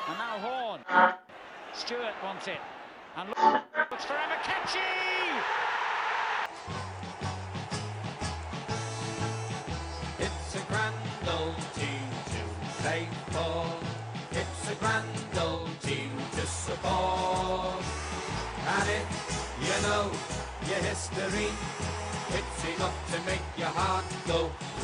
And now Horn. Stewart wants it. And looks for Amakechi! It's a grand old team to play for. It's a grand old team to support. And if you know your history, it's enough to make your heart go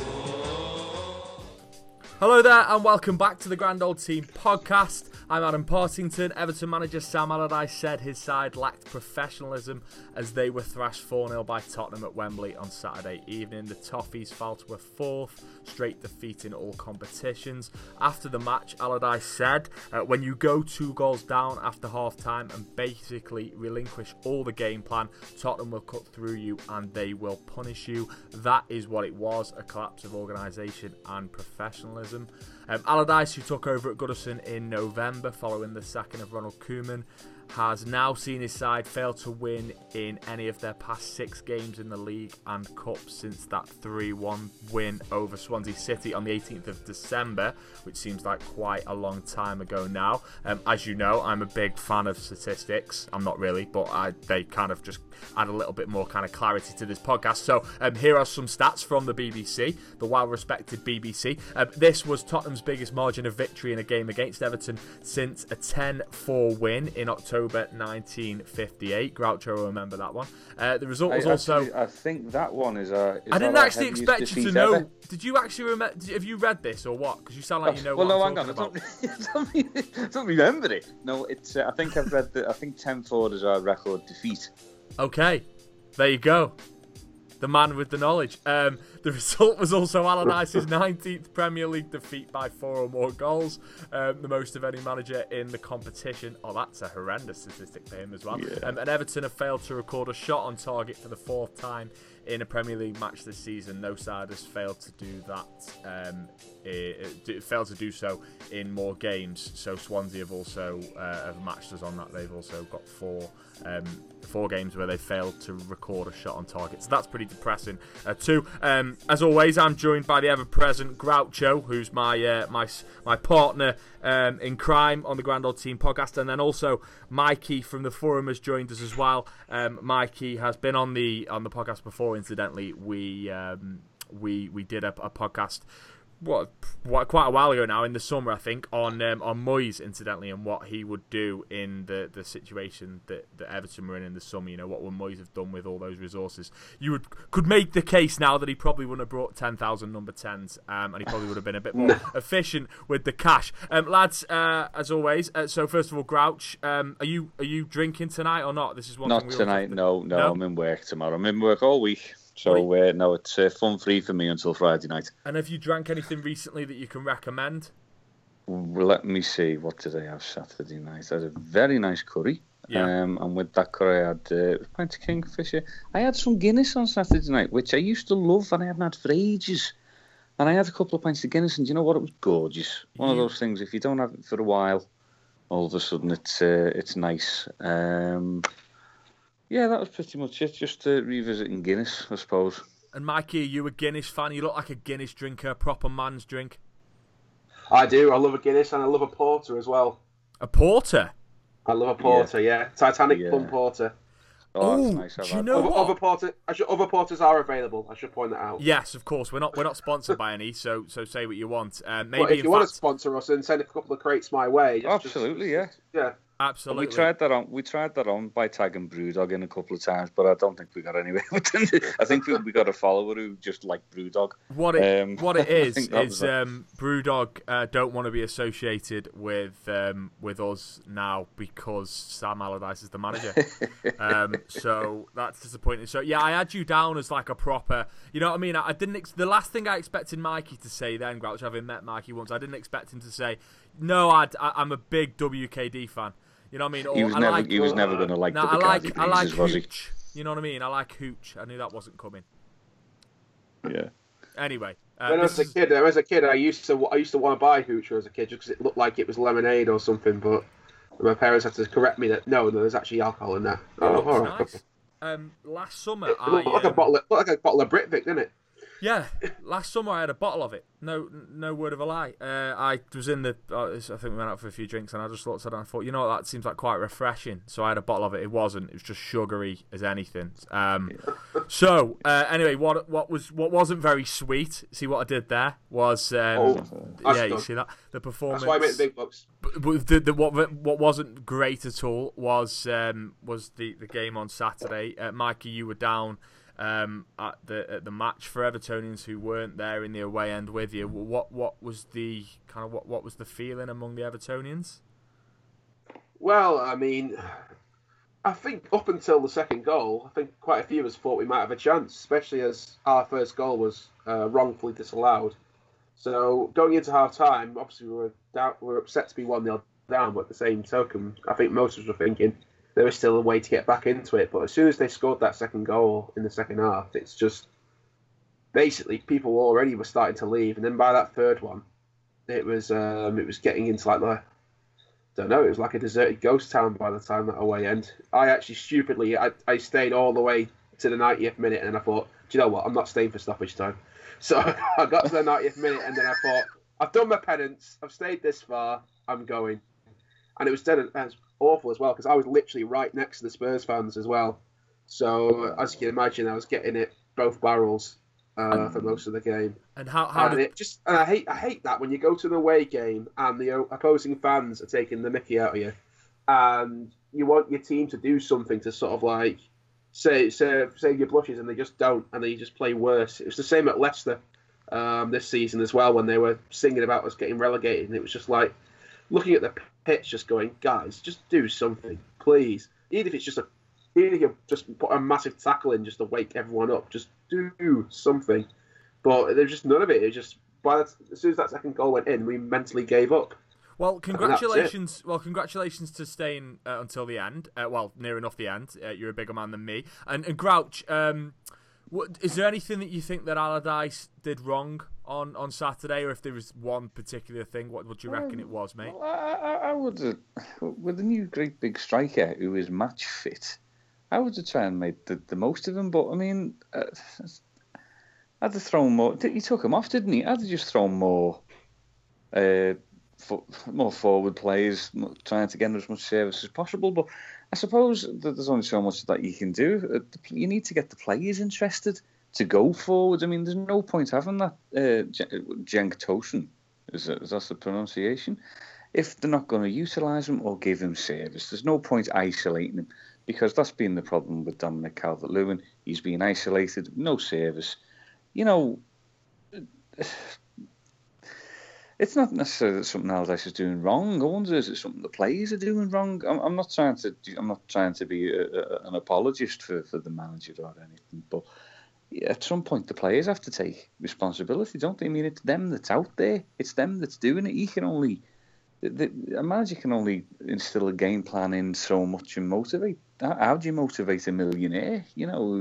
whoa. Hello there and welcome back to the Grand Old Team podcast. I'm Adam Partington. Everton manager Sam Allardyce said his side lacked professionalism as they were thrashed 4-0 by Tottenham at Wembley on Saturday evening. The Toffees fell to a fourth straight defeat in all competitions. After the match, Allardyce said, when you go 2 goals down after half-time and basically relinquish all the game plan, Tottenham will cut through you and they will punish you. That is what it was, a collapse of organisation and professionalism. Allardyce, who took over at Goodison in November following the sacking of Ronald Koeman, has now seen his side fail to win in any of their past 6 games in the league and cup since that 3-1 win over Swansea City on the 18th of December, which seems like quite a long time ago now. As you know, I'm a big fan of statistics. I'm not really, but they kind of just add a little bit more kind of clarity to this podcast. So here are some stats from the BBC, the well-respected BBC. This was Tottenham's biggest margin of victory in a game against Everton since a 10-4 win in October 1958. Groucho will remember that one. The result was I think that one is a... I didn't actually expect you to know. Ever? Did you actually remember? Have you read this or what? Because you sound like you know what I'm talking about. I don't remember it. No, it's. I think I've read I think 10-4 is our record defeat. Okay, there you go. The man with the knowledge. The result was also Allardyce's 19th Premier League defeat by 4 or more goals, the most of any manager in the competition. Oh, that's a horrendous statistic for him as well. Yeah. And Everton have failed to record a shot on target for the 4th time in a Premier League match this season. No side has failed to do that. Failed to do so in more games. So Swansea have also have matched us on that. They've also got 4 games where they failed to record a shot on target. So that's pretty depressing too. As always, I'm joined by the ever-present Groucho, who's my partner in crime on the Grand Old Team podcast, and then also Mikey from the forum has joined us as well. Mikey has been on the podcast before. Incidentally, we did a podcast quite a while ago now in the summer, I think, on Moyes, incidentally, and what he would do in the situation that Everton were in the summer. You know, what would Moyes have done with all those resources? You could make the case now that he probably wouldn't have brought 10,000 number 10s, and he probably would have been a bit more efficient with the cash. Lads, as always, so first of all, Grouch, are you drinking tonight or not? This is one not thing we tonight. No, I'm in work tomorrow. I'm in work all week. So, no, it's fun-free for me until Friday night. And have you drank anything recently that you can recommend? Well, let me see. What did I have Saturday night? I had a very nice curry. Yeah. And with that curry, I had a pint of Kingfisher. I had some Guinness on Saturday night, which I used to love and I hadn't had for ages. And I had a couple of pints of Guinness, and do you know what? It was gorgeous. One of those things, if you don't have it for a while, all of a sudden it's nice. Yeah, that was pretty much it. Just revisiting Guinness, I suppose. And Mikey, are you a Guinness fan? You look like a Guinness drinker, a proper man's drink. I do. I love a Guinness and I love a porter as well. A porter? I love a porter, yeah. Titanic plum porter. Oh, that's nice. Do you know what? Other porters are available. I should point that out. Yes, of course. We're not sponsored by any, so say what you want. Maybe well, if you want to sponsor us and send a couple of crates my way. Absolutely, yeah. Absolutely. We tried that on by tagging Brewdog in a couple of times, but I don't think we got anywhere with them. I think we got a follower who just liked Brewdog. What it is Brewdog don't want to be associated with us now because Sam Allardyce is the manager. So that's disappointing. So yeah, I had you down as like a proper. You know what I mean? I didn't. The last thing I expected Mikey to say then, Grouch, having met Mikey once, I didn't expect him to say, "No, I'm a big WKD fan." You know what I mean? He was never going to like the Bacardi I like was he? Hooch. You know what I mean? I like Hooch. I knew that wasn't coming. Yeah. Anyway, when I was a kid, I used to want to buy Hooch as a kid just because it looked like it was lemonade or something. But my parents had to correct me that no, there's actually alcohol in there. Oh, all right. Nice. Last summer, it looked like a bottle of Britvic, didn't it? Yeah, last summer I had a bottle of it. No word of a lie. I was in the. I think we went out for a few drinks, and I just looked at it and I thought, you know what, that seems like quite refreshing. So I had a bottle of it. It wasn't. It was just sugary as anything. So anyway, what wasn't very sweet. See what I did there was. You see that the performance. That's why I made the big bucks. What wasn't great at all was the game on Saturday. Mikey, you were down. At the match for Evertonians who weren't there in the away end with you. What was the what was the feeling among the Evertonians? Well, I mean, I think up until the second goal, I think quite a few of us thought we might have a chance, especially as our first goal was wrongfully disallowed. So going into half time, obviously we were upset to be 1-0 down, but at the same token, I think most of us were thinking there was still a way to get back into it. But as soon as they scored that second goal in the second half, it's just basically people already were starting to leave. And then by that third one, it was getting into like it was like a deserted ghost town by the time that away end. I actually stupidly, I stayed all the way to the 90th minute, and I thought, do you know what, I'm not staying for stoppage time. So I got to the 90th minute, and then I thought, I've done my penance, I've stayed this far, I'm going. And it was awful as well, because I was literally right next to the Spurs fans as well. So as you can imagine, I was getting it both barrels for most of the game. And I hate that when you go to an away game and the opposing fans are taking the mickey out of you, and you want your team to do something to sort of like save your blushes, and they just don't, and they just play worse. It was the same at Leicester this season as well, when they were singing about us getting relegated, and it was just like looking at the pitch, just going, guys, just do something, please. Even if you just put a massive tackle in just to wake everyone up, just do something. But there's just none of it. It just as soon as that second goal went in, we mentally gave up. Well, congratulations! Well, congratulations to staying until the end. Near enough the end. You're a bigger man than me. And Grouch, is there anything that you think that Allardyce did wrong on Saturday, or if there was one particular thing, what would you reckon it was, mate? I would, with a new great big striker who is match fit, I would have tried and made the most of him. But I mean, I'd have thrown more. He took him off, didn't he? I'd have just thrown more forward players, trying to get as much service as possible. But I suppose that there's only so much that you can do. You need to get the players interested to go forward. I mean, there's no point having that Cenk Tosun, is that the pronunciation? If they're not going to utilise him or give him service, there's no point isolating him, because that's been the problem with Dominic Calvert-Lewin. He's been isolated, no service. You know, it's not necessarily that something Allardyce is doing wrong. I wonder, is it something the players are doing wrong? I'm not trying to be an apologist for the manager or anything, but at some point the players have to take responsibility, don't they? I mean, it's them that's out there. It's them that's doing it. A manager can only instill a game plan in so much and motivate. How do you motivate a millionaire? You know,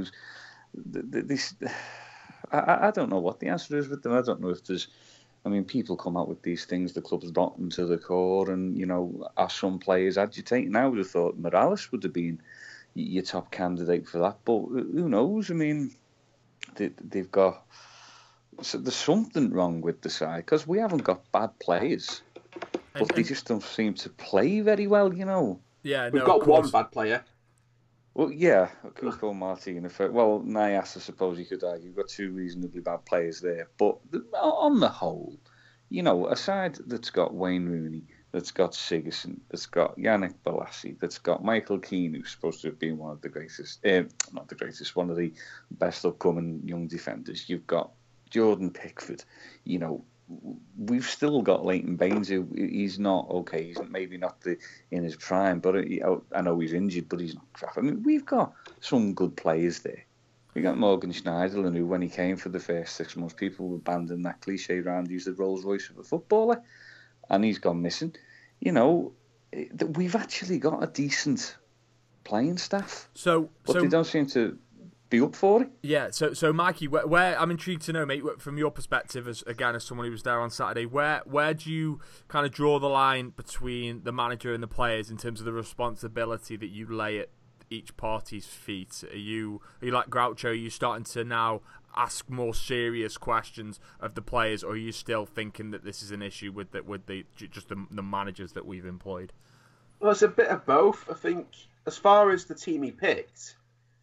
I don't know what the answer is with them. I don't know if there's. I mean, people come out with these things, the club's rotten to the core, and, you know, are some players agitating? I would have thought Morales would have been your top candidate for that, but who knows? I mean, they've got... So there's something wrong with the side, because we haven't got bad players, but they just don't seem to play very well, you know. Yeah, We've got one bad player. Well, yeah, Cuco Martin. Well, Nias, I suppose you could argue. You've got two reasonably bad players there. But on the whole, you know, a side that's got Wayne Rooney, that's got Sigurdsson, that's got Yannick Bolasie, that's got Michael Keane, who's supposed to have been one of the greatest, not the greatest, one of the best upcoming young defenders. You've got Jordan Pickford, you know. We've still got Leighton Baines, who he's not okay. He's maybe not in his prime, but I know he's injured, but he's not crap. I mean, we've got some good players there. We got Morgan Schneiderlin, who, when he came for the first 6 months, people were banding that cliche around. He's the Rolls Royce of a footballer, and he's gone missing. You know, we've actually got a decent playing staff, but they don't seem to be up for it. Yeah, so Mikey, where I'm intrigued to know, mate, from your perspective as someone who was there on Saturday, where do you kind of draw the line between the manager and the players in terms of the responsibility that you lay each party's feet? Are you like Groucho? Are you starting to now ask more serious questions of the players, or are you still thinking that this is an issue with the managers that we've employed? Well, it's a bit of both. I think as far as the team he picked,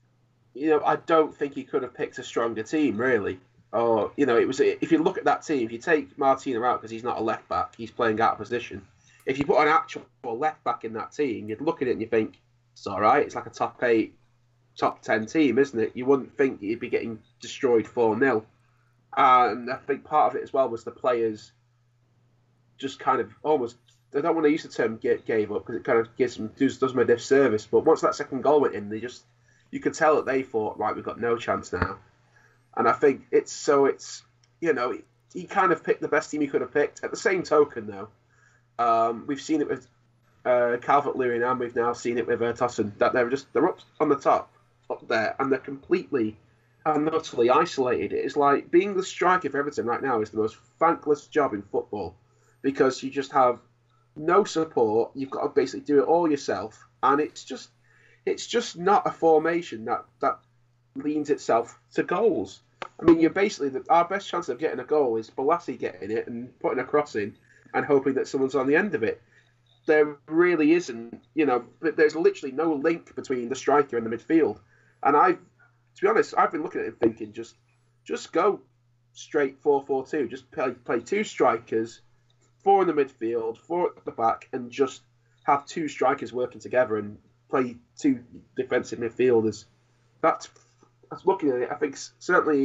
I don't think he could have picked a stronger team, really. Or, it was, if you look at that team, if you take Martino out because he's not a left back, he's playing out of position. If you put an actual left back in that team, you'd look at it and you think, it's all right. It's like a top 8, top 10 team, isn't it? You wouldn't think you'd be getting destroyed 4-0. And I think part of it as well was the players just kind of almost, I don't want to use the term gave up because it kind of does them a disservice. But once that second goal went in, you could tell that they thought, right, we've got no chance now. And I think it's he kind of picked the best team he could have picked. At the same token, though, we've seen it with Calvert-Lewin, and we've now seen it with Tosun, that they're up on the top, up there, and they're completely and utterly isolated. It's like being the striker for Everton right now is the most thankless job in football because you just have no support. You've got to basically do it all yourself, and it's just not a formation that leans itself to goals. I mean, you're basically our best chance of getting a goal is Bolasie getting it and putting a cross in and hoping that someone's on the end of it. There really isn't, there's literally no link between the striker and the midfield. And to be honest, I've been looking at it thinking just go straight 4-4-2. Just play 2 strikers, 4 in the midfield, 4 at the back, and just have 2 strikers working together and play 2 defensive midfielders. That's looking at it. I think certainly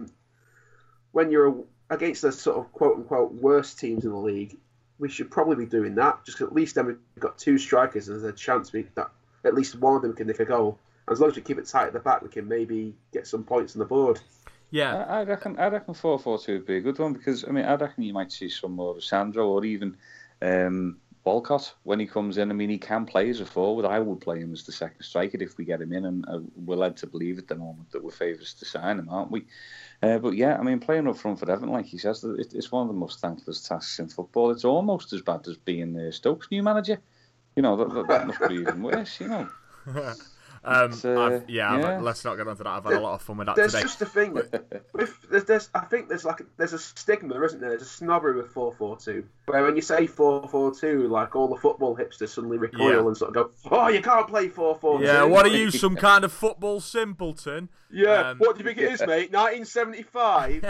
when you're against the sort of quote-unquote worst teams in the league, we should probably be doing that. Just at least then we've got 2 strikers and there's a chance that at least one of them can nick a goal. And as long as we keep it tight at the back, we can maybe get some points on the board. Yeah, I reckon 4-4-2 would be a good one because I reckon you might see some more of Sandro or even Walcott when he comes in. I mean, he can play as a forward. I would play him as the second striker if we get him in, and we're led to believe at the moment that we're favourites to sign him, aren't we? But yeah, playing up front for Everton, like he says, it's one of the most thankless tasks in football. It's almost as bad as being Stoke's new manager. That must be even worse. Let's not get onto that. I've had a lot of fun with that there's today. There's just a thing. I think there's a stigma, isn't there? There's a snobbery with 4-4-2, where when you say 4-4-2, like all the football hipsters suddenly recoil and sort of go, "Oh, you can't play 4-4-2." Yeah, what are you, some kind of football simpleton? Yeah, what do you think it is, mate? 1975.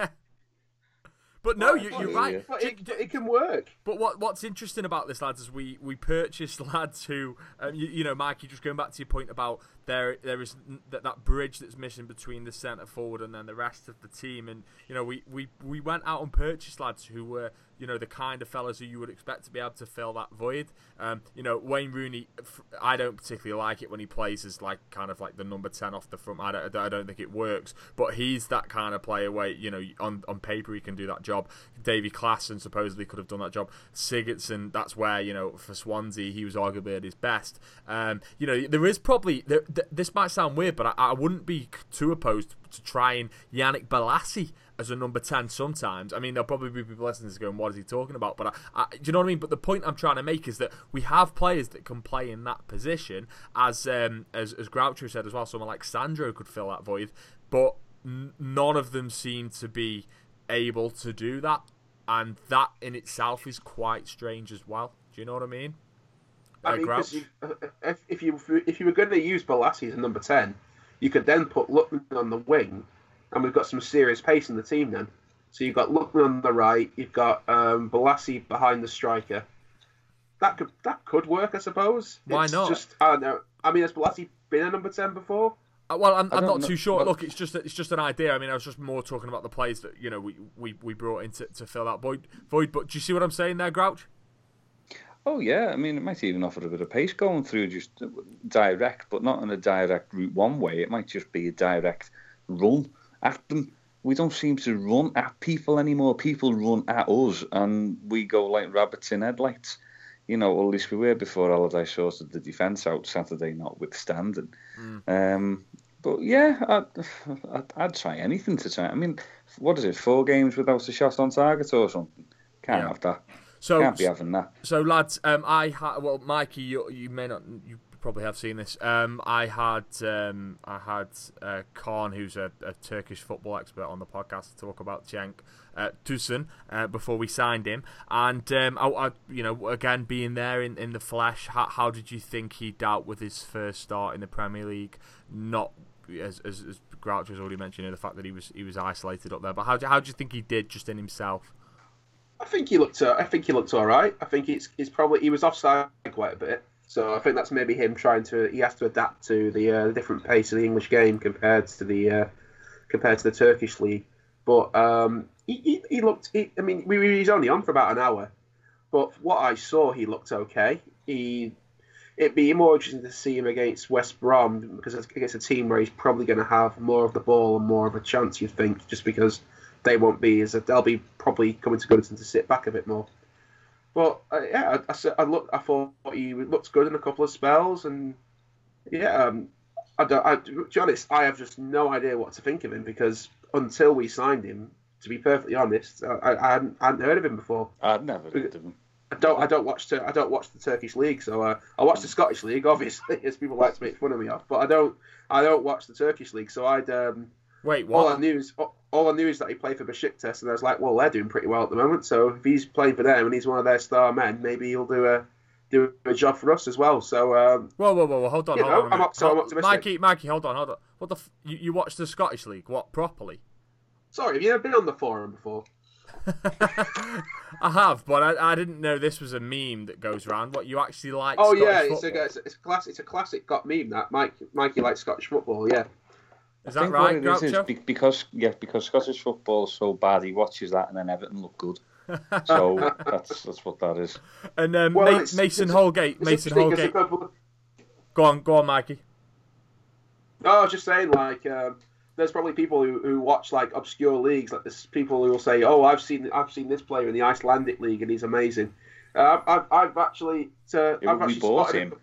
But no, you're right. But it can work. But what's interesting about this, lads, is we purchased lads who, Mikey, just going back to your point about there is that bridge that's missing between the centre forward and then the rest of the team, and we went out and purchased lads who were the kind of fellas who you would expect to be able to fill that void. Wayne Rooney, I don't particularly like it when he plays as kind of like the number 10 off the front. I don't think it works, but he's that kind of player where on paper he can do that job. Davy Klaassen supposedly could have done that job. Sigurdsson, that's where for Swansea he was arguably at his best. There is probably this might sound weird, but I wouldn't be too opposed to trying Yannick Bolasie as a number 10 sometimes. There'll probably be people listening to this going, what is he talking about? But do you know what I mean? But the point I'm trying to make is that we have players that can play in that position, as Groucho said as well. Someone like Sandro could fill that void, but none of them seem to be able to do that, and that in itself is quite strange as well. Do you know what I mean? Because if you were going to use Bolasie as a number 10, you could then put Lookman on the wing, and we've got some serious pace in the team then. So you've got Lookman on the right, you've got Bolasie behind the striker. That could work, I suppose. Why not? Just, I don't know. Has Bolasie been a number 10 before? Well, I'm not too sure. Look, it's just an idea. I was just more talking about the players that we brought in to fill that void. But do you see what I'm saying there, Grouch? Oh yeah, it might even offer a bit of pace going through just direct, but not in a direct route one way. It might just be a direct run at them. We don't seem to run at people anymore. People run at us, and we go like rabbits in headlights. At least we were before Allardyce sorted the defence out Saturday, notwithstanding. But yeah, I'd try anything to try. What is it? 4 games without a shot on target or something? Can't have that. Can't be having that. So lads, Mikey, you may not. You probably have seen this. I had Khan, who's a Turkish football expert, on the podcast to talk about Cenk Tosun before we signed him. And again, being there in the flesh, how did you think he dealt with his first start in the Premier League? Not as Groucho has already mentioned, the fact that he was isolated up there. But how do you think he did just in himself? I think he looked all right. I think he was offside quite a bit. So I think that's maybe him he has to adapt to the different pace of the English game compared to the Turkish league. But he looked. He's only on for about an hour, but what I saw, he looked okay. It'd be more interesting to see him against West Brom, because against a team where he's probably going to have more of the ball and more of a chance. You'd think, just because they'll be probably coming to Goodison to sit back a bit more. But I thought he looked good in a couple of spells, and to be honest, I have just no idea what to think of him, because until we signed him, to be perfectly honest, I hadn't heard of him before. I'd never heard of him. I don't watch the Turkish league, so I watch the Scottish league, obviously, as people like to make fun of me of. But I don't watch the Turkish league, so Wait, what? All I knew is that he played for Besiktas, and I was like, well, they're doing pretty well at the moment. So if he's playing for them and he's one of their star men, maybe he'll do a job for us as well. So whoa, hold on. I'm optimistic. Mikey, hold on. What you watched the Scottish league? What, properly? Sorry, have you ever been on the forum before? I have, but I didn't know this was a meme that goes around. What, you actually like? Oh Scottish yeah, football? it's a classic got meme that Mikey likes Scottish football. Yeah. Is that right, Groucho? Because Scottish football is so bad, he watches that and then Everton look good. So that's what that is. And Mason Holgate. Go on, Mikey. No, I was just saying, there's probably people who watch obscure leagues. Like there's people who will say, "Oh, I've seen this player in the Icelandic league and he's amazing." I've actually bought him.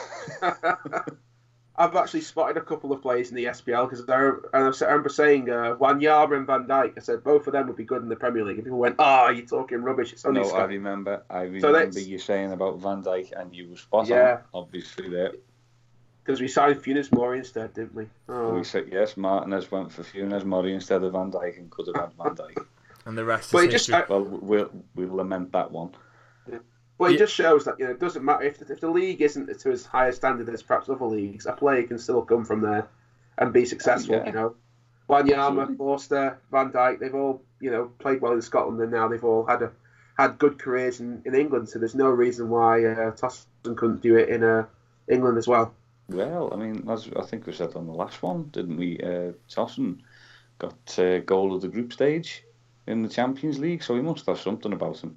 I've actually spotted a couple of players in the SPL, because I remember saying Wanyama and Van Dijk. I said both of them would be good in the Premier League, and people went, you're talking rubbish. It's only Scott. I remember you saying about Van Dijk, and you were spot on, obviously, there. Because we signed Funes Mori instead, didn't we? Oh. We said, yes, Martinez went for Funes Mori instead of Van Dijk, and could have had Van Dijk. And the rest is history. We'll lament that one. Yeah. Well, it just shows that it doesn't matter if the league isn't to as high a standard as perhaps other leagues. A player can still come from there and be successful. Yeah. Wanyama, Forster, Van Dijk, they've all played well in Scotland, and now they've all had good careers in England. So there's no reason why Tosun couldn't do it in England as well. Well, I mean, as I think we said on the last one, didn't we? Tosun got goal of the group stage in the Champions League, so he must have something about him.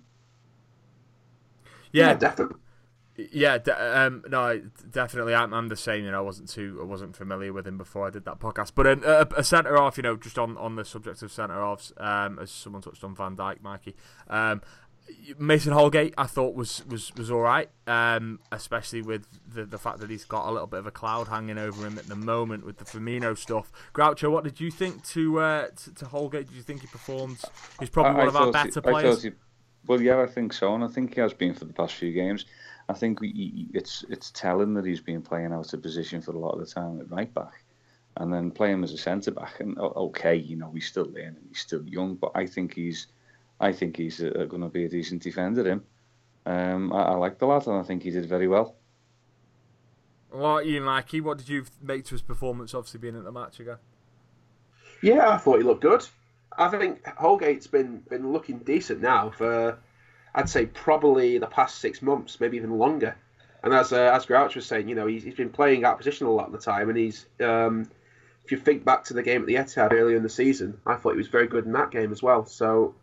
Yeah, definitely. Yeah, no, definitely. I'm the same. I wasn't familiar with him before I did that podcast. But a centre half, just on the subject of centre halves, as someone touched on Van Dijk, Mikey. Mason Holgate, I thought was all right, especially with the fact that he's got a little bit of a cloud hanging over him at the moment with the Firmino stuff. Groucho, what did you think to Holgate? Did you think he performed? He's probably one of our better players. Well, yeah, I think so, and I think he has been for the past few games. I think it's telling that he's been playing out of position for a lot of the time at right back, and then playing him as a centre back. And okay, he's still learning, he's still young, but I think he's going to be a decent defender. I like the lad, and I think he did very well. What about you, Mikey? What did you make to his performance? Obviously, being at the match again. Yeah, I thought he looked good. I think Holgate's been looking decent now for, I'd say, probably the past 6 months, maybe even longer. And as Grouch was saying, he's been playing out of position a lot of the time. And he's, if you think back to the game at the Etihad earlier in the season, I thought he was very good in that game as well. So,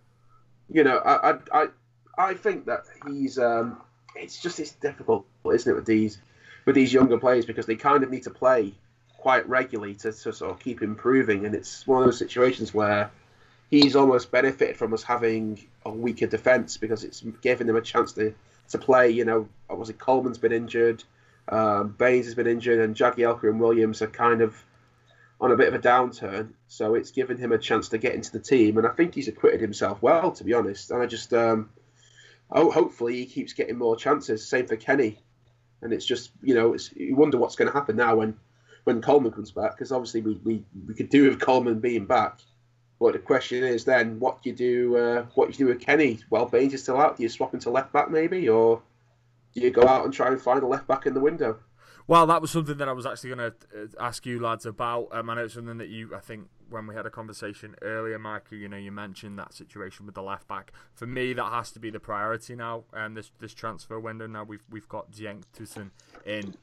I think that he's, it's difficult, isn't it, with these younger players, because they kind of need to play quite regularly to sort of keep improving. And it's one of those situations where he's almost benefited from us having a weaker defence, because it's given him a chance to play. Coleman's been injured, Baines has been injured, and Jagielka and Williams are kind of on a bit of a downturn. So it's given him a chance to get into the team, and I think he's acquitted himself well, to be honest. And I just hopefully he keeps getting more chances. Same for Kenny. And it's just, you wonder what's going to happen now when Coleman comes back, because obviously we could do with Coleman being back. But the question is then, what do you do with Kenny? Well, Baines is still out. Do you swap into left back maybe, or do you go out and try and find a left back in the window? Well, that was something that I was actually going to ask you lads about. I know it's something that I think when we had a conversation earlier, Mikey, you mentioned that situation with the left back. For me, that has to be the priority now. This transfer window now we've got Cenk Tosun in.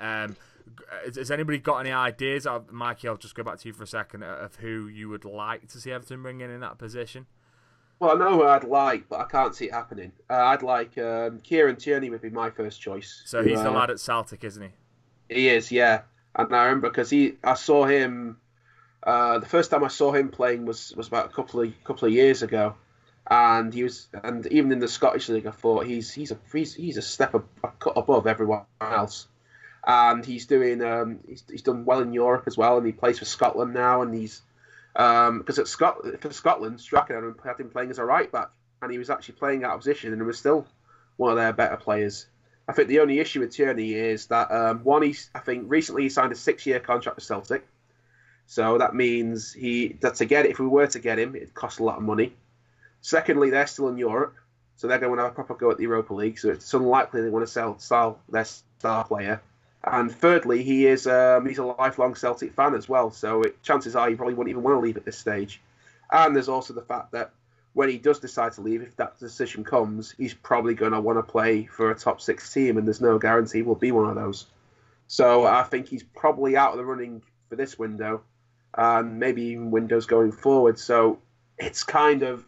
Has anybody got any ideas? Mikey, I'll just go back to you for a second of who you would like to see Everton bring in that position. Well, I know who I'd like, but I can't see it happening. I'd like Kieran Tierney would be my first choice. So he's the lad at Celtic, isn't he? He is, yeah. And I remember because I saw him. The first time I saw him playing was about a couple of years ago, and even in the Scottish League, I thought he's a step above everyone else, and he's doing he's done well in Europe as well, and he plays for Scotland now, and he's because for Scotland, Strachan had him playing as a right back, and he was actually playing out of position, and he was still one of their better players. I think the only issue with Tierney is that I think recently he signed a 6-year contract with Celtic, so that means if we were to get him, it'd cost a lot of money. Secondly, they're still in Europe, so they're going to have a proper go at the Europa League, so it's unlikely they want to sell their star player. And thirdly, he's a lifelong Celtic fan as well, so chances are he probably wouldn't even want to leave at this stage. And there's also the fact that when he does decide to leave, if that decision comes, he's probably going to want to play for a top 6 team, and there's no guarantee he'll be one of those. So I think he's probably out of the running for this window, and maybe even windows going forward. So it's kind of,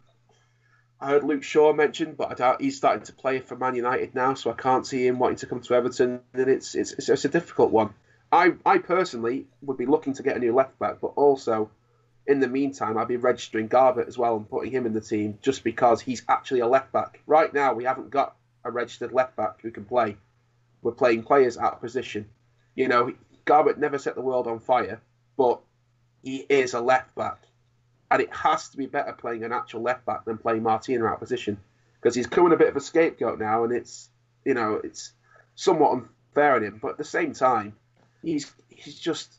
I heard Luke Shaw mentioned, but I doubt he's starting to play for Man United now, so I can't see him wanting to come to Everton, and it's a difficult one. I personally would be looking to get a new left back, but also, in the meantime, I'd be registering Garbutt as well and putting him in the team just because he's actually a left back. Right now, we haven't got a registered left back who can play. We're playing players out of position. Garbutt never set the world on fire, but he is a left back. And it has to be better playing an actual left back than playing Martina out of position, because he's becoming a bit of a scapegoat now, and it's somewhat unfair on him. But at the same time, he's just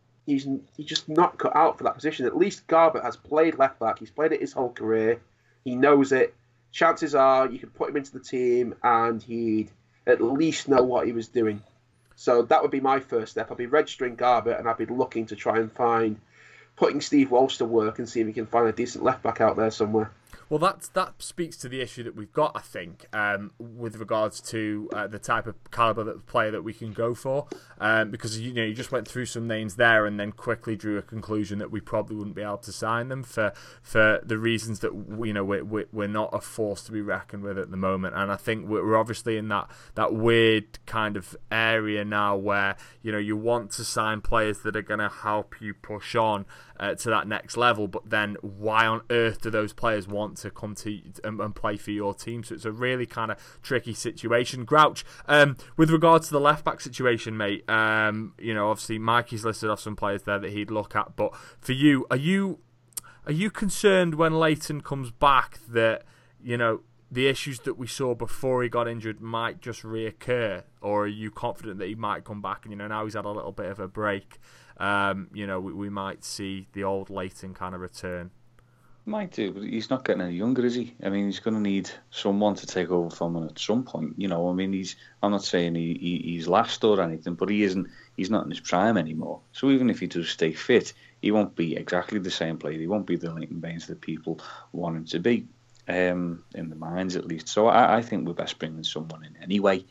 not cut out for that position. At least Garbutt has played left back. He's played it his whole career. He knows it. Chances are you could put him into the team and he'd at least know what he was doing. So that would be my first step. I'd be registering Garbutt, and I'd be looking to try and putting Steve Walsh to work and see if he can find a decent left back out there somewhere. Well, that speaks to the issue that we've got, I think, with regards to the type of calibre of player that we can go for. Because you just went through some names there and then quickly drew a conclusion that we probably wouldn't be able to sign them for the reasons that we're not a force to be reckoned with at the moment. And I think we're obviously in that weird kind of area now where you want to sign players that are going to help you push on to that next level, but then why on earth do those players want to come to and play for your team? So it's a really kind of tricky situation. Grouch, with regards to the left back situation, mate, obviously Mikey's listed off some players there that he'd look at, but for you, are you concerned when Leighton comes back that the issues that we saw before he got injured might just reoccur, or are you confident that he might come back and now he's had a little bit of a break? We might see the old Leighton kind of return. Might do, but he's not getting any younger, is he? I mean, he's going to need someone to take over from him at some point. I'm not saying he's last or anything, but he's not in his prime anymore. So even if he does stay fit, he won't be exactly the same player. He won't be the Leighton Baines that people want him to be, in the minds at least. So I think we're best bringing someone in anyway.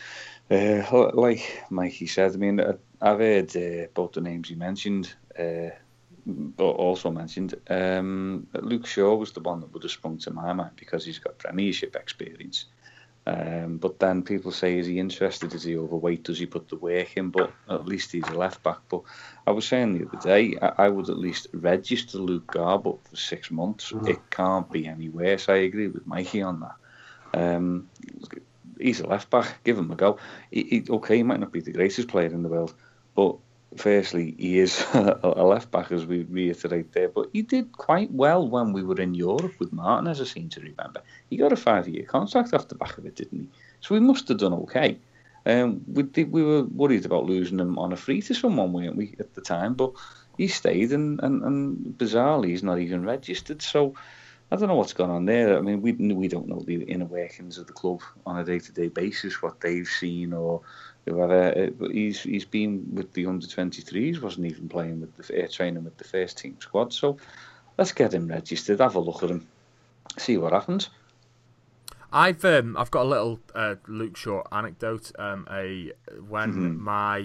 Like Mikey said, I mean, I've heard both the names he mentioned, also mentioned. Luke Shaw was the one that would have sprung to my mind because he's got Premiership experience. But then people say, is he interested? Is he overweight? Does he put the work in? But at least he's a left back. But I was saying the other day, I would at least register Luke Garbutt for 6 months. It can't be any worse. I agree with Mikey on that. He's a left back. Give him a go. He might not be the greatest player in the world, but firstly, he is a left back, as we reiterate there. But he did quite well when we were in Europe with Martinez, as I seem to remember. He got a 5-year contract off the back of it, didn't he? So he must have done okay. We were worried about losing him on a free to someone, weren't we, at the time? But he stayed, and bizarrely, he's not even registered. So I don't know what's gone on there. I mean, we don't know the inner workings of the club on a day-to-day basis, what they've seen or whoever. But he's been with the under-23s, wasn't even playing with the training with the first team squad. So let's get him registered, have a look at him, see what happens. I've got a little Luke Shaw anecdote. When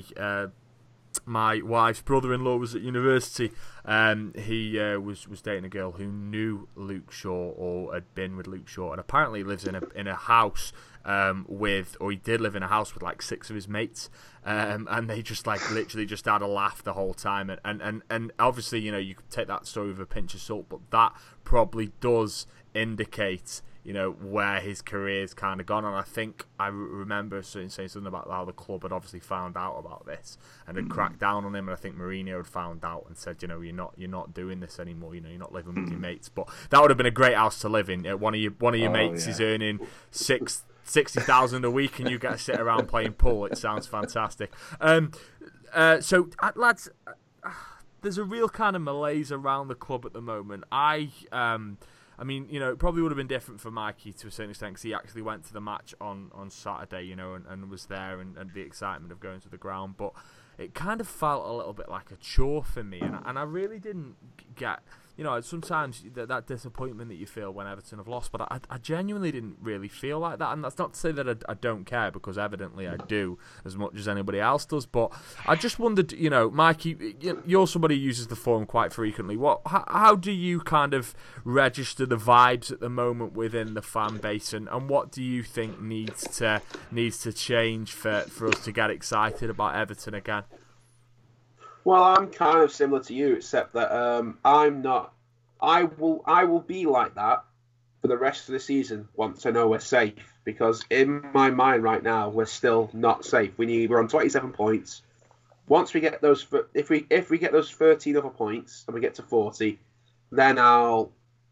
my wife's brother-in-law was at university, he was dating a girl who knew Luke Shaw or had been with Luke Shaw, and apparently lives in a house he did live in a house with like 6 of his mates, and they just like literally just had a laugh the whole time, and obviously, you know, you could take that story with a pinch of salt, but that probably does indicate, you know, where his career's kind of gone. And I think I remember saying something about how the club had obviously found out about this and had cracked down on him. And I think Mourinho had found out and said, you know, you're not doing this anymore. You know, you're not living with your mates. But that would have been a great house to live in. One of your mates is earning 60,000 a week, and you get to sit around playing pool. It sounds fantastic. So lads, there's a real kind of malaise around the club at the moment. I mean, you know, it probably would have been different for Mikey to a certain extent, because he actually went to the match on Saturday, you know, and was there, and the excitement of going to the ground. But it kind of felt a little bit like a chore for me, and I really didn't get, you know, sometimes that disappointment that you feel when Everton have lost, but I genuinely didn't really feel like that. And that's not to say that I don't care, because evidently I do as much as anybody else does. But I just wondered, you know, Mikey, you're somebody who uses the forum quite frequently. How do you kind of register the vibes at the moment within the fan base, and what do you think needs to change for us to get excited about Everton again? Well, I'm kind of similar to you, except that I'm not. I will be like that for the rest of the season once I know we're safe, because in my mind right now we're still not safe. We're on 27 points. Once we get those, if we get those 13 other points and we get to 40, then I'll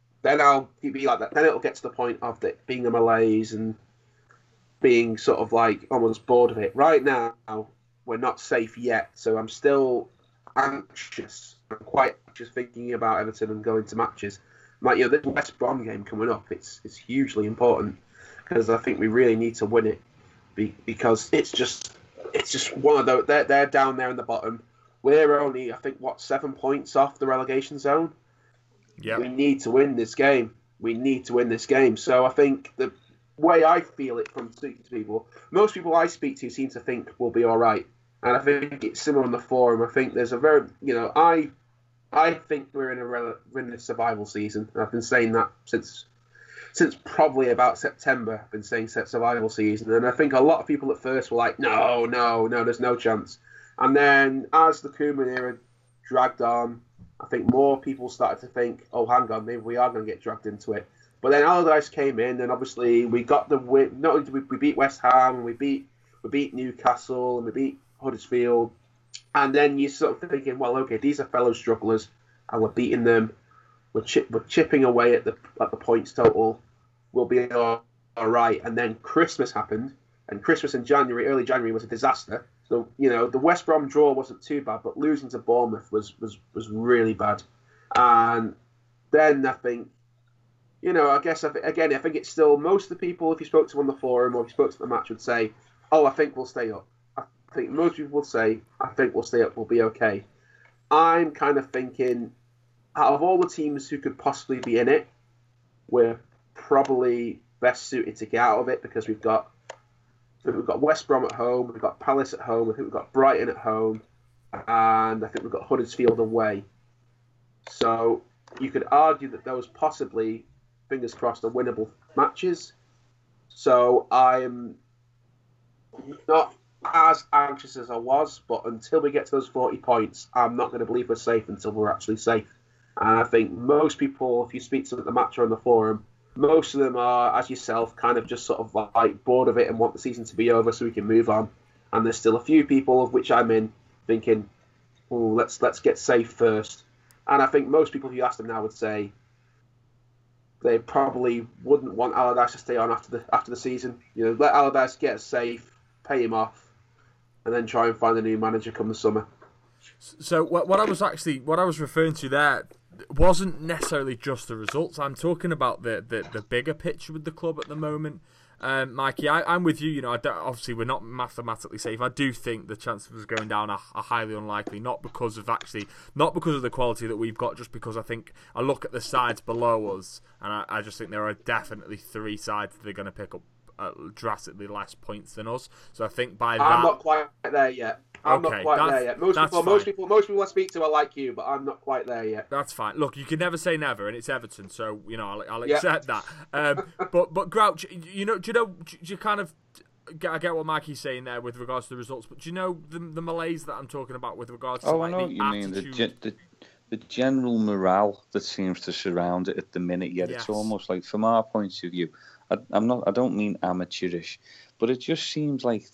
be like that. Then it'll get to the point of it being a malaise and being sort of like almost bored of it. Right now, we're not safe yet, so I'm still anxious. I'm quite anxious thinking about Everton and going to matches. Like, you know, this West Brom game coming up, it's hugely important, because I think we really need to win it, because it's just one of those. They're down there in the bottom. We're only, I think, 7 points off the relegation zone. Yeah, we need to win this game. So I think the way I feel it from speaking to people, most people I speak to seem to think we'll be all right. And I think it's similar on the forum. I think there's a very, you know, I think we're in a survival season. I've been saying that since probably about September. I've been saying survival season. And I think a lot of people at first were like, no, there's no chance. And then as the Koeman era dragged on, I think more people started to think, oh, hang on, maybe we are going to get dragged into it. But then Allardyce came in, and obviously we got the win. Not only did we beat West Ham, and we beat Newcastle, and we beat Huddersfield, and then you're sort of thinking, well, okay, these are fellow strugglers, and we're beating them. We're chipping away at the points total. We'll be all right. And then Christmas happened, and Christmas in early January was a disaster. So, you know, the West Brom draw wasn't too bad, but losing to Bournemouth was really bad. And then I think, you know, I think it's still, most of the people, if you spoke to them on the forum or if you spoke to the match, would say, oh, I think we'll stay up. I think most people will say, I think we'll stay up, we'll be okay. I'm kind of thinking, out of all the teams who could possibly be in it, we're probably best suited to get out of it, because we've got West Brom at home, we've got Palace at home, I think we've got Brighton at home, and I think we've got Huddersfield away. So you could argue that those possibly, fingers crossed, are winnable matches. So I'm not as anxious as I was, but until we get to those 40 points, I'm not going to believe we're safe until we're actually safe. And I think most people, if you speak to them at the match or on the forum, most of them are, as yourself, kind of just sort of like bored of it and want the season to be over so we can move on. And there's still a few people, of which I'm in, thinking, oh, let's get safe first. And I think most people, if you ask them now, would say they probably wouldn't want Allardyce to stay on after the season. You know, let Allardyce get safe, pay him off, and then try and find a new manager come the summer. So what I was referring to there wasn't necessarily just the results. I'm talking about the bigger picture with the club at the moment. Mikey, I'm with you. You know, obviously we're not mathematically safe. I do think the chances of us going down are highly unlikely. Not because of the quality that we've got, just because I think I look at the sides below us, and I just think there are definitely 3 sides that are going to pick up drastically less points than us. So I think by that, I'm not quite there yet. Most people I speak to are like you, but I'm not quite there yet. That's fine. Look, you can never say never, and it's Everton, so you know I'll accept that. But Grouch, do you kind of I get what Mikey's saying there with regards to the results, but do you know the malaise that I'm talking about with regards to I know what you mean. The general morale that seems to surround it at the minute. Yet It's almost like, from our point of view, I don't mean amateurish, but it just seems like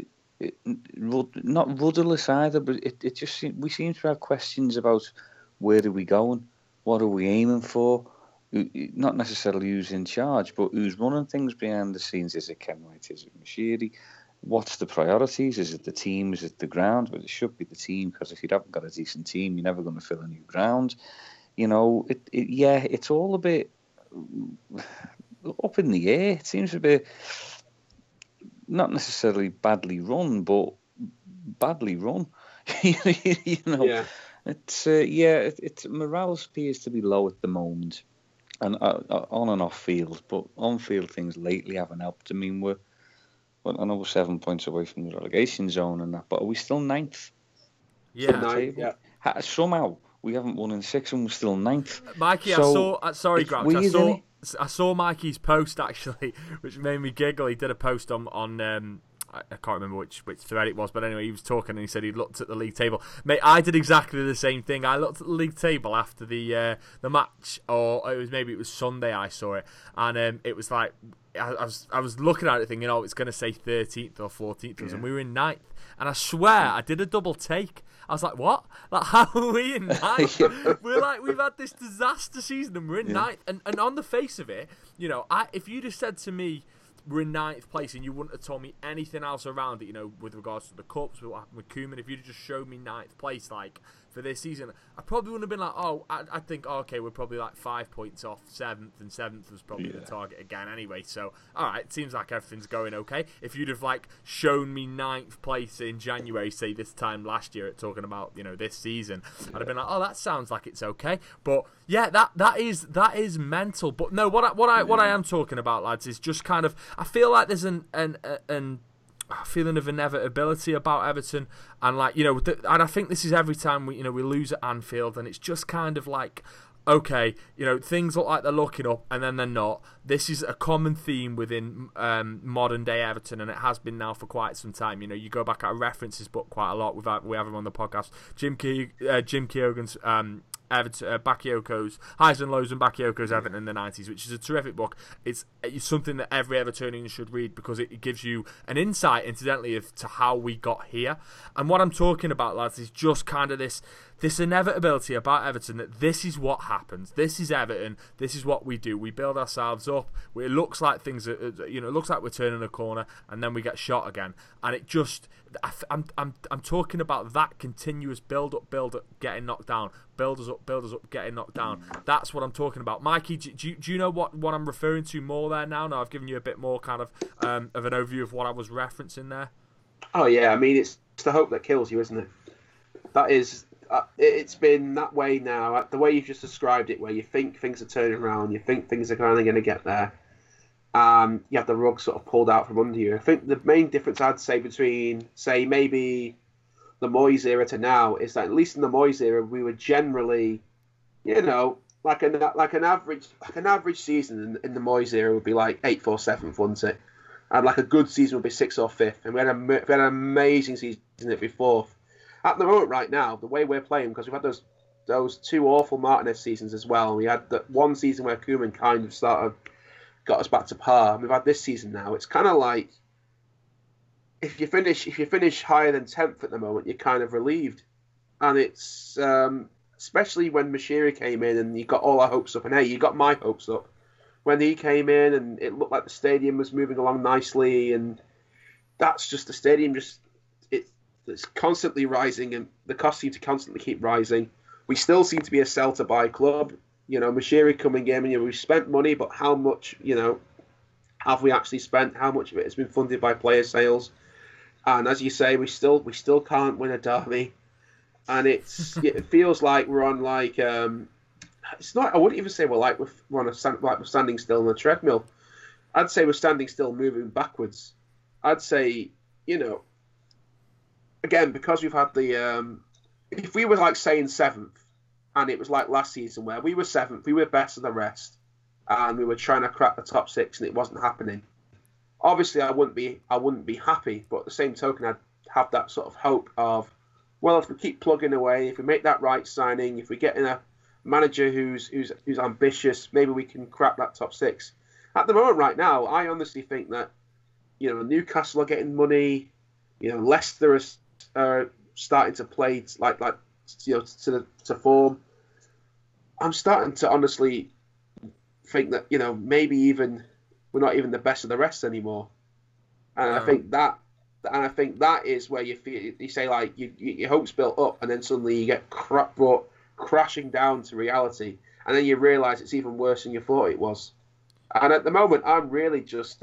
not rudderless either. But it just we seem to have questions about where are we going, what are we aiming for. Not necessarily who's in charge, but who's running things behind the scenes. Is it Kenwright? Is it Moshiri? What's the priorities? Is it the team? Is it the ground? Well, it should be the team, because if you haven't got a decent team, you're never going to fill a new ground. You know, it's all a bit up in the air. It seems to be not necessarily badly run, but badly run. You know, it's morale appears to be low at the moment, and on and off field. But on field things lately haven't helped. I mean, I know we're 7 points away from the relegation zone and that, but are we still 9th? Yeah. Somehow we haven't won in 6 and we're still 9th. Mikey, so I saw Mikey's post actually, which made me giggle. He did a post on I can't remember which thread it was, but anyway, he was talking and he said he looked at the league table. Mate, I did exactly the same thing. I looked at the league table after the match, or it was Sunday I saw it, and it was like I was looking at it thinking, oh, it's going to say 13th or 14th, and we were in 9th. And I swear I did a double take. I was like, what? Like, how are we in 9th? We've had this disaster season and we're in 9th. And on the face of it, you know, if you'd have said to me, we're in 9th place, and you wouldn't have told me anything else around it, you know, with regards to the cups, with what happened with Koeman, if you'd have just showed me 9th place, like, for this season, I probably wouldn't have been like, I think, okay, we're probably like 5 points off 7th, and 7th was probably the target again anyway, so, alright, it seems like everything's going okay. If you'd have, like, shown me 9th place in January, say this time last year, talking about, you know, this season, I'd have been like, oh, that sounds like it's okay, but, yeah, that is mental, but no, what I am talking about, lads, is just kind of, I feel like there's an feeling of inevitability about Everton, and like, you know, and I think this is every time we lose at Anfield, and it's just kind of like, okay, you know, things look like they're looking up and then they're not. This is a common theme within modern day Everton, and it has been now for quite some time. You know, you go back at references book quite a lot. We have him on the podcast. Jim Keogan's Everton, Bakayoko's Highs and Lows and Bakayoko's Everton in the 90s, which is a terrific book. It's something that every Evertonian should read, because it gives you an insight, incidentally, to how we got here. And what I'm talking about, lads, is just kind of this inevitability about Everton, that this is what happens. This is Everton. This is what we do. We build ourselves up. It looks like things are, it looks like we're turning a corner, and then we get shot again. And it just, I'm talking about that continuous build up, getting knocked down. Build us up, getting knocked down. That's what I'm talking about. Mikey, do you know what I'm referring to more there now? Now I've given you a bit more kind of an overview of what I was referencing there. Oh yeah, I mean, it's the hope that kills you, isn't it? That is, it's been that way now. The way you've just described it, where you think things are turning around, you think things are finally going to get there, you have the rug sort of pulled out from under you. I think the main difference I'd say between, say, maybe the Moyes era to now is that at least in the Moyes era, we were generally, you know, like an average season in the Moyes era would be like 8th or 7th, wouldn't it? And like a good season would be 6th or 5th, and we had an amazing season at be 4th. At the moment, right now, the way we're playing, because we've had those 2 awful Martinez seasons as well. We had that one season where Koeman kind of got us back to par. And we've had this season now. It's kind of like, if you finish higher than 10th at the moment, you're kind of relieved. And it's especially when Moshiri came in and you got all our hopes up. And hey, you got my hopes up when he came in, and it looked like the stadium was moving along nicely, and that's just the stadium. It's constantly rising, and the costs seem to constantly keep rising. We still seem to be a sell-to-buy club. Moshiri coming in, and we've spent money, but how much, have we actually spent? How much of it has been funded by player sales? And as you say, we still can't win a derby, and it feels like we're on like it's not. I wouldn't even say we're standing still on a treadmill. I'd say we're standing still, moving backwards. I'd say, again, because we've had the if we were like saying 7th, and it was like last season where we were 7th, we were best of the rest, and we were trying to crack the top 6, and it wasn't happening. Obviously, I wouldn't be happy, but at the same token, I'd have that sort of hope of, well, if we keep plugging away, if we make that right signing, if we get in a manager who's ambitious, maybe we can crack that top 6. At the moment, right now, I honestly think that Newcastle are getting money, Leicester are starting to play to form. I'm starting to honestly think that maybe even we're not even the best of the rest anymore, and I think that is where you say like your hopes built up, and then suddenly you get brought crashing down to reality, and then you realise it's even worse than you thought it was. And at the moment, I'm really just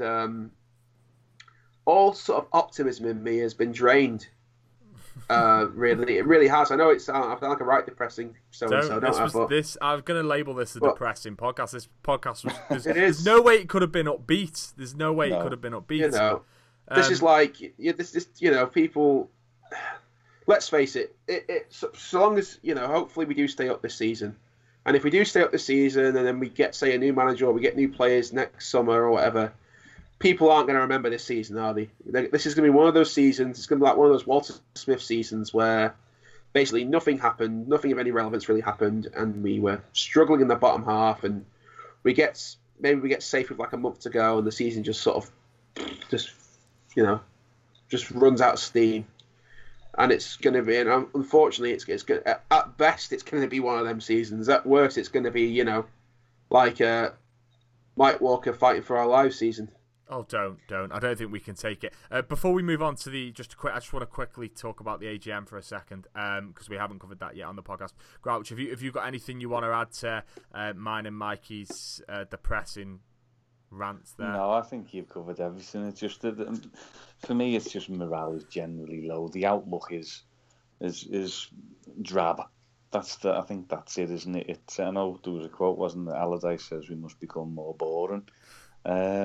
all sort of optimism in me has been drained. Really, it really has. I know I feel like a right depressing so-and-so, I'm going to label this a depressing podcast. This podcast was. There's no way it could have been upbeat. There's no way it could have been upbeat. This is like this. People. Let's face it. So long as hopefully we do stay up this season, and if we do stay up this season, and then we get say a new manager or we get new players next summer or whatever. People aren't going to remember this season, are they? This is going to be one of those seasons. It's going to be like one of those Walter Smith seasons where basically nothing happened, nothing of any relevance really happened, and we were struggling in the bottom half, and we get safe with like a month to go, and the season just sort of just runs out of steam, and it's going to be. And unfortunately, it's going at best it's going to be one of them seasons. At worst, it's going to be like Mike Walker fighting for our lives season. Oh, don't! I don't think we can take it. Before we move on to I just want to quickly talk about the AGM for a second, because we haven't covered that yet on the podcast. Grouch, have you got anything you want to add to mine and Mikey's depressing rants there? No, I think you've covered everything. It's just that for me, it's just morale is generally low. The outlook is drab. I think that's it, isn't it? I know there was a quote, wasn't it? Allardyce says we must become more boring. Yeah,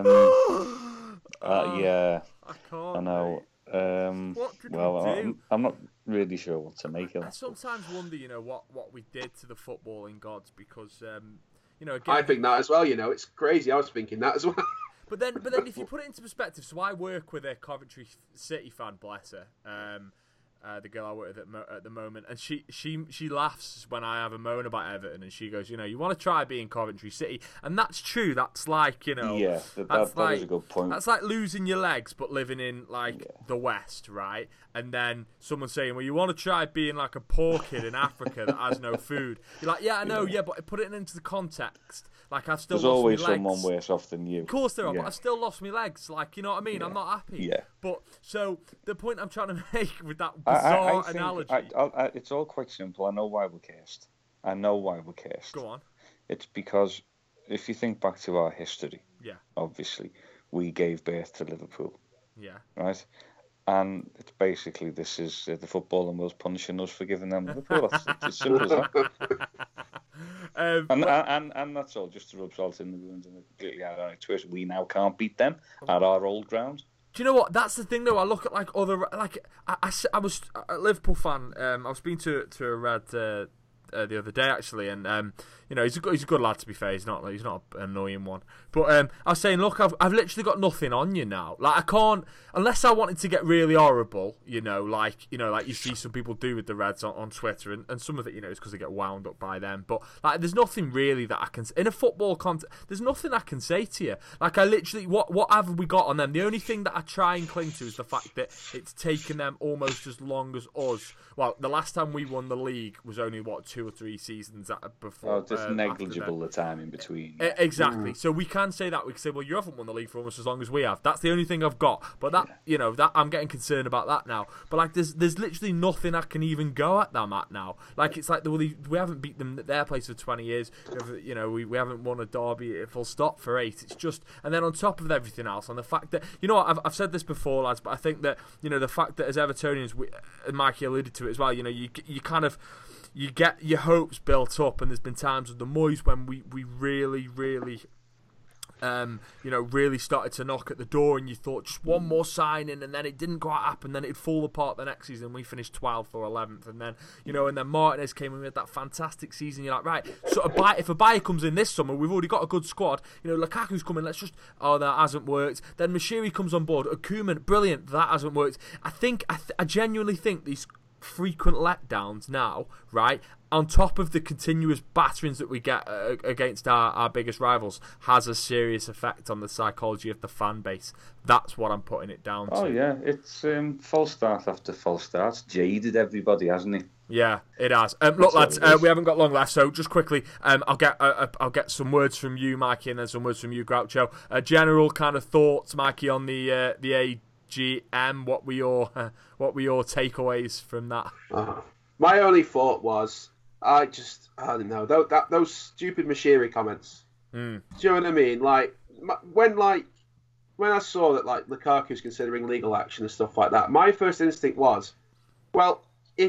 I can't. I know. What did we do? I'm not really sure what to make of it. I sometimes wonder, what we did to the footballing gods, because again, I think that as well. It's crazy. I was thinking that as well. But then, if you put it into perspective, so I work with a Coventry City fan, bless her. The girl I work with at the moment, and she laughs when I have a moan about Everton, and she goes, you want to try being Coventry City, and that's true. That's like, yeah, that is a good point. That's like losing your legs but living in the West, right? And then someone saying, well, you want to try being like a poor kid in Africa that has no food. You're like, yeah, I know, yeah, but put it into the context. Like, I've still There's lost always my legs. someone worse off than you. Of course there are, but I've still lost my legs. Like, you know what I mean? I'm not happy. Yeah. But, so, the point I'm trying to make with that bizarre analogy... it's all quite simple. I know why we're cursed. Go on. It's because, if you think back to our history, obviously, we gave birth to Liverpool. Yeah. Right? And it's basically, this is the footballing world's punishing us for giving them Liverpool. It's as simple as that. And that's all, just to rub salt in the wounds and a completely ironic twist. We now can't beat them at our old ground. Do you know what? That's the thing, though. I look at I was a Liverpool fan. I was speaking to a Red the other day, actually, and he's a good lad, to be fair. He's not an annoying one. But I was saying, look, I've literally got nothing on you now. Like, I can't, unless I wanted to get really horrible, like you see some people do with the Reds on Twitter, and some of it, is because they get wound up by them. But like, there's nothing really that I can, in a football context, there's nothing I can say to you. Like, I literally, what have we got on them? The only thing that I try and cling to is the fact that it's taken them almost as long as us. Well, the last time we won the league was only 2 2 or 3 seasons before. Just negligible the time in between. Exactly. So we can say that. We can say, well, you haven't won the league for almost as long as we have. That's the only thing I've got. But that I'm getting concerned about that now. But like, there's literally nothing I can even go at them at now. Like, it's like we haven't beat them at their place for 20 years. We haven't won a derby full stop for 8. It's just, and then on top of everything else, and the fact that, I've said this before, lads, but I think that, the fact that as Evertonians, and Mikey alluded to it as well, you kind of, you get your hopes built up, and there's been times with the Moyes when we really, really, really started to knock at the door, and you thought just one more signing, and then it didn't quite happen. Then it'd fall apart the next season. We finished 12th or 11th, and then and then Martinez came in with that fantastic season. You're like, right, so if a buyer comes in this summer, we've already got a good squad. Lukaku's coming. Let's just that hasn't worked. Then Mashiri comes on board. Koeman, brilliant. That hasn't worked. I genuinely think these frequent letdowns now, right, on top of the continuous batterings that we get against our biggest rivals, has a serious effect on the psychology of the fan base. That's what I'm putting it down to. Oh yeah, it's false start after false start. Jaded everybody, hasn't he? Yeah, it has. Look, lads, we haven't got long left, so just quickly, I'll get some words from you, Mikey, and then some words from you, Groucho. General kind of thoughts, Mikey, on the AGM. What were your takeaways from that? My only thought was, I don't know, those stupid Mashiri comments. Do you know what I mean? Like when I saw that like Lukaku's considering legal action and stuff like that, my first instinct was, well, if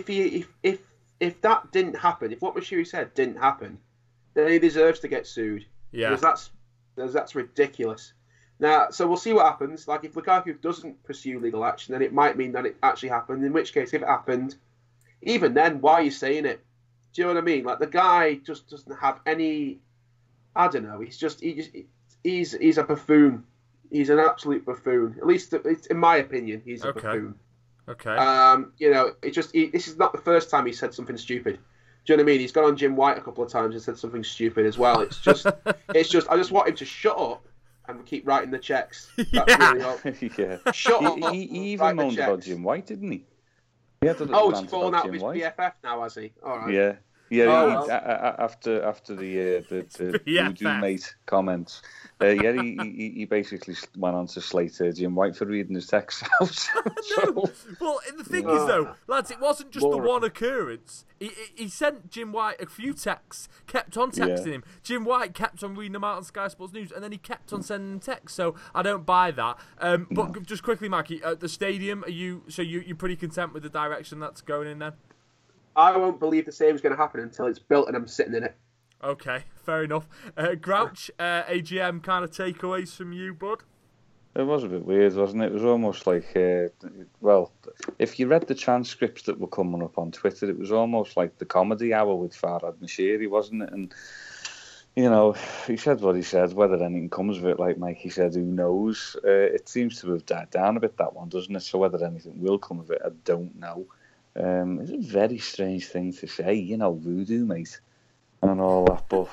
that didn't happen, if what Mashiri said didn't happen, then he deserves to get sued. Yeah, because that's ridiculous. Now, so we'll see what happens. Like, if Lukaku doesn't pursue legal action, then it might mean that it actually happened. In which case, if it happened, even then, why are you saying it? Do you know what I mean? Like, the guy just doesn't have any. I don't know. He's a buffoon. He's an absolute buffoon. At least, in my opinion, he's a buffoon. Okay. This is not the first time he said something stupid. Do you know what I mean? He's gone on Jim White a couple of times and said something stupid as well. It's just, I just want him to shut up and keep writing the checks. Yeah. Shut up. He even moaned about Jim White, didn't he? He's fallen out with his BFF now, has he? All right. Yeah. Yeah. After the voodoo mate comments, he basically went on to slate Jim White for reading his text out. No. Well, the thing is, though, lads, it wasn't just the one occurrence. He sent Jim White a few texts, kept on texting him. Jim White kept on reading them out on Sky Sports News, and then he kept on sending them texts. So I don't buy that. But just quickly, Mikey, the stadium, you're pretty content with the direction that's going in then? I won't believe the same is going to happen until it's built and I'm sitting in it. Okay, fair enough. Grouch, AGM kind of takeaways from you, bud? It was a bit weird, wasn't it? It was almost like, if you read the transcripts that were coming up on Twitter, it was almost like the comedy hour with Farhad Mashiri, wasn't it? And, he said what he said, whether anything comes of it, like Mikey said, who knows? It seems to have died down a bit, that one, doesn't it? So whether anything will come of it, I don't know. It's a very strange thing to say, voodoo, mate, and all that. But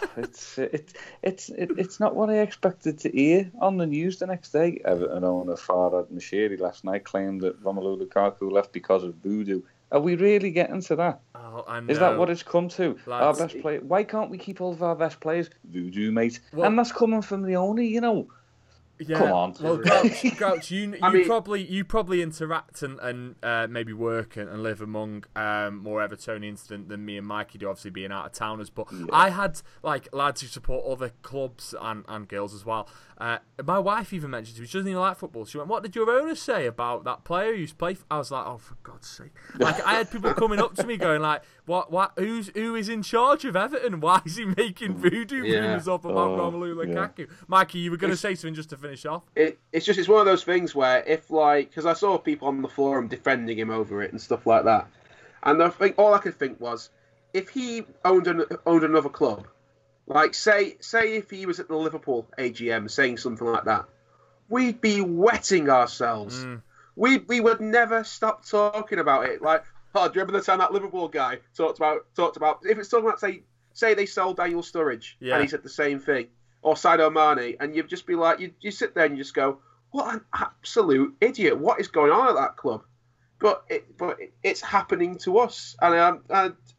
it's not what I expected to hear on the news the next day. Everton owner Farhad Mashiri last night claimed that Romelu Lukaku left because of voodoo. Are we really getting to that? Oh, I know. Is that what it's come to? Lads, our best player. Why can't we keep all of our best players? Voodoo, mate. Well, and that's coming from the owner, Yeah. Come on. Well, Grouch, you probably interact and maybe work and live among more Evertonians than me and Mikey do, obviously being out of towners. But I had lads who support other clubs and girls as well. My wife even mentioned to me, she doesn't even like football. She went, "What did your owner say about that player who used to play?" I was like, "Oh, for God's sake!" Like, I had people coming up to me going like, "What? Who is in charge of Everton? Why is he making voodoo rumours up about Romelu Lukaku?" Yeah. Mikey, you were going to say something just to finish off. It's one of those things where because I saw people on the forum defending him over it and stuff like that, and all I could think was, if he owned another club, like say if he was at the Liverpool AGM saying something like that, we'd be wetting ourselves. We would never stop talking about it. Like, do you remember the time that Liverpool guy talked about if it's talking about say they sold Daniel Sturridge and he said the same thing, or Sadio Mane, and you'd just be like, you sit there and you just go, what an absolute idiot! What is going on at that club? But it's happening to us, and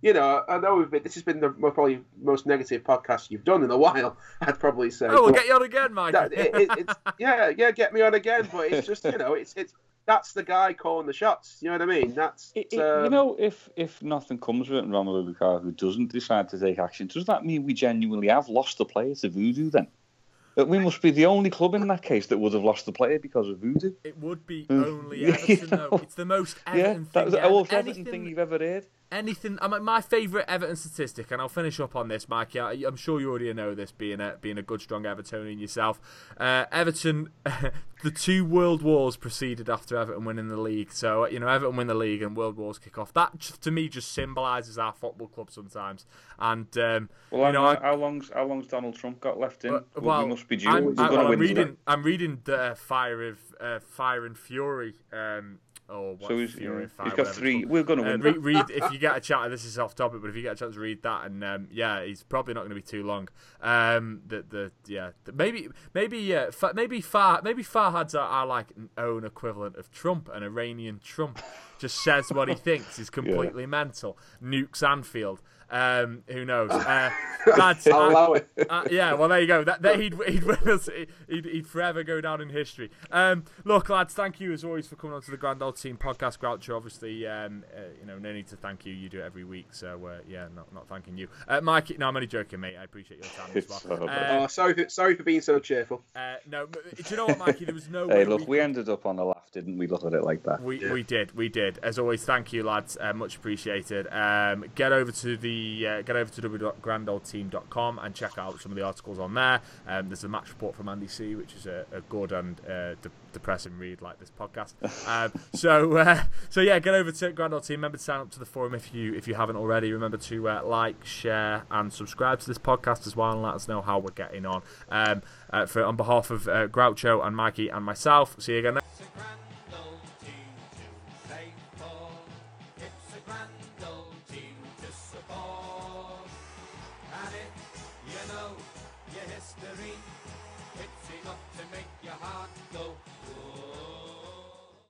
I know this has been the probably most negative podcast you've done in a while. I'd probably say. Oh, we'll get you on again, Mike. Get me on again. But it's just it's that's the guy calling the shots. You know what I mean? If nothing comes of it and Romelu Lukaku doesn't decide to take action, does that mean we genuinely have lost a player to voodoo then? That we must be the only club in that case that would have lost the player because of voodoo. It would be only Everton, though. It's the most Everton thing. That was the most Everton thing you've ever heard. Anything. My favourite Everton statistic, and I'll finish up on this, Mikey. I'm sure you already know this, being a good, strong Evertonian yourself. Everton, the 2 world wars proceeded after Everton winning the league. So Everton win the league and world wars kick off. That to me just symbolises our football club sometimes. And how long's Donald Trump got left in? We must be due. I'm reading the Fire and Fury. He's got 3. We're going to win. Read if you get a chance. This is off topic, but if you get a chance to read that, and he's probably not going to be too long. Maybe Farhad's our like own equivalent of Trump, an Iranian Trump. Just says what he thinks. He's completely mental. Nukes Anfield. Who knows? Lads, I'll allow it. Well, there you go. He'd win us. He'd forever go down in history. Look, lads, thank you as always for coming on to the Grand Old Team podcast. Groucho, obviously, no need to thank you. You do it every week, so not thanking you, Mike. No, I'm only joking, mate. I appreciate your time as well. Sorry for being so cheerful. No, do you know what, Mikey? There was no. Hey, look, we ended up on a laugh, didn't we? Look at it like that. We did. As always, thank you, lads. Much appreciated. Get over to www.grandoldteam.com and check out some of the articles on there. There's a match report from Andy C, which is a good and depressing read, like this podcast. Get over to Grand Old Team. Remember to sign up to the forum if you haven't already. Remember to like, share, and subscribe to this podcast as well, and let us know how we're getting on. On behalf of Groucho and Mikey and myself, see you again.